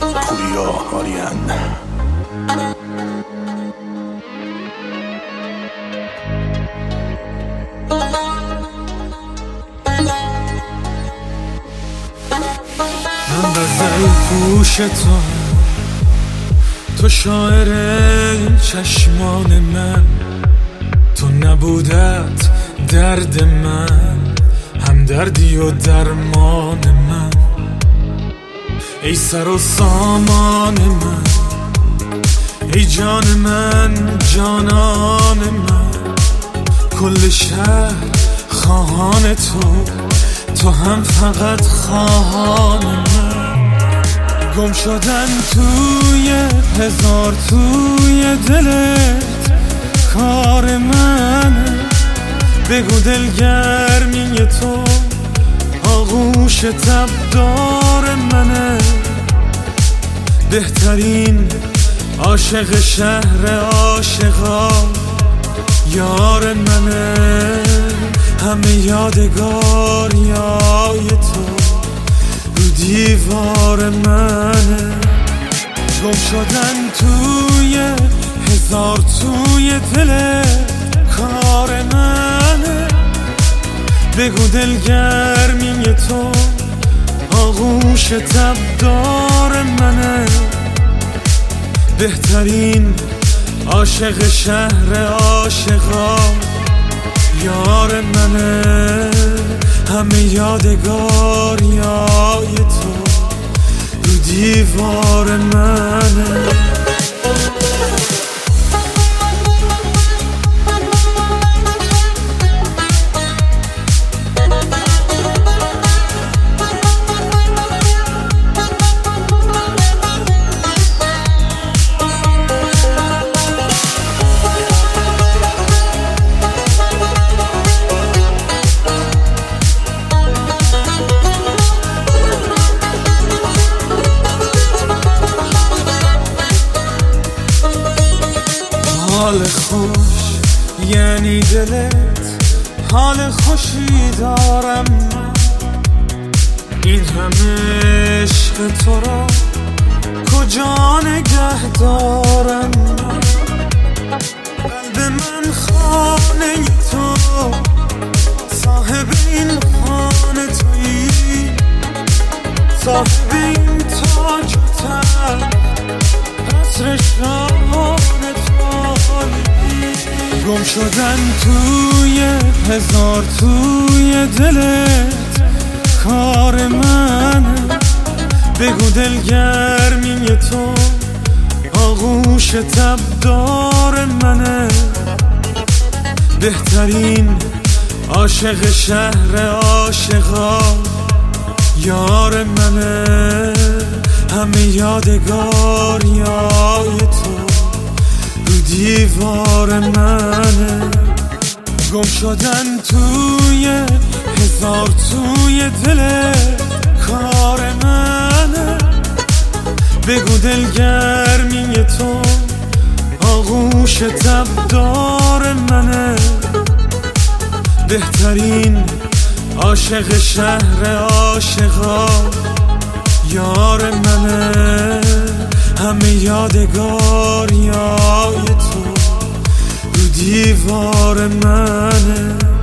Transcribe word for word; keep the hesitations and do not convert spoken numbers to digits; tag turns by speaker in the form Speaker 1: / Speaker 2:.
Speaker 1: پوریا آریان.
Speaker 2: من غزل پوش تو، تو شاعر این چشمان من، تو نبودت درد من، همدردی و درمان من، ای سر و سامان من، ای جان من جانان من، کل شهر خواهان تو، تو هم فقط خواهان من. گم شدن توی هزار توی دلت کار منه، بگو دلگرمی تو آغوش تبدار منه، بهترین عاشق شهر عاشقان یار منه، همه یادگاریای تو رو دیوار منه. گم شدن توی هزار توی دل کار منه، بگو دلگرمی تو آغوش تبدار منه، بهترین عاشق شهر عاشقان یار منه، همه یادگاریای تو رو دیوار منه. حال خوش یعنی دلت حال خوشی دارم من، این همه عشق تو را کجا نگه دارم من، قلب من خانه تو، صاحب این خانه تویی، صاحب این تاج و تخت قصر شاهانه تو. گم شدن توی هزار توی دلت کار منه، بگو دلگرمی تو آغوش تبدار منه، بهترین عاشق شهر عاشقان یار منه، همه یادگاریای تو رو دیوار منه. گم شدن توی هزار توی دل کار منه، بگو دلگرمی تو آغوش تبدار منه، بهترین عاشق شهر عاشقان یار منه، همه یادگاریای تو رو دیوار منه.